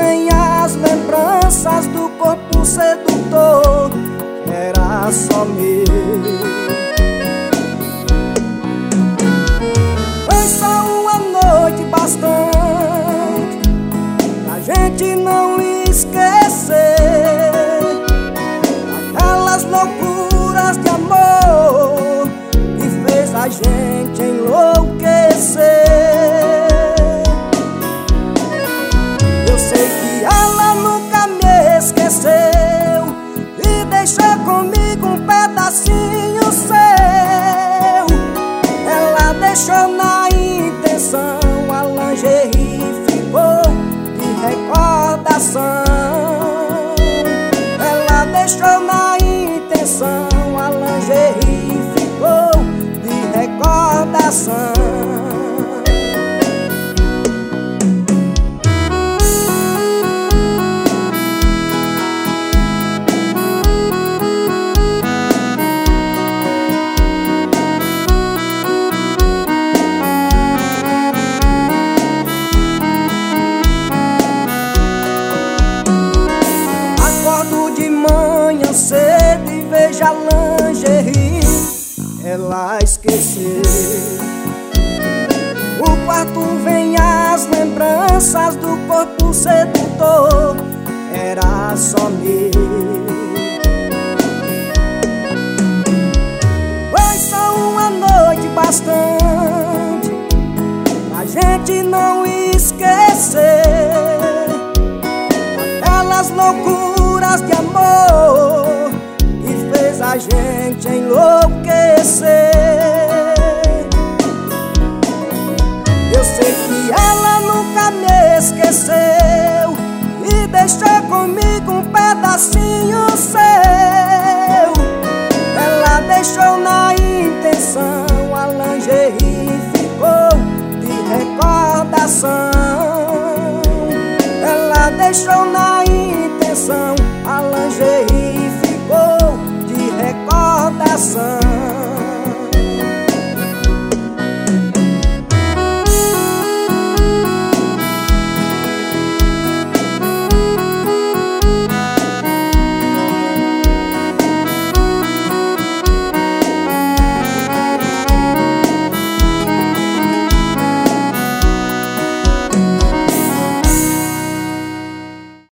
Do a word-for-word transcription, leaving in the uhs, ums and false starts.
vem as lembranças do corpo sedutor, era só meu. Foi só uma noite bastante pra gente não esquecer aquelas loucuras de amor que fez a gente enlouquecer. Eu sei que ela nunca me esqueceu e deixou comigo um pedacinho seu. Ela deixou na intenção, a lingerie ficou de recordação. Ela deixou na intenção, a lingerie ficou de recordação. Cedo e veja a lingerie, ela esqueceu. O quarto vem as lembranças do corpo sedutor, era só meu. Foi só uma noite bastante pra gente não esquecer aquelas loucuras de amor que fez a gente enlouquecer. Eu sei que ela nunca me esqueceu e deixou comigo um pedacinho seu. Ela deixou na intenção, a lingerie ficou de recordação. Ela deixou na intenção, a lingerie ficou de recordação.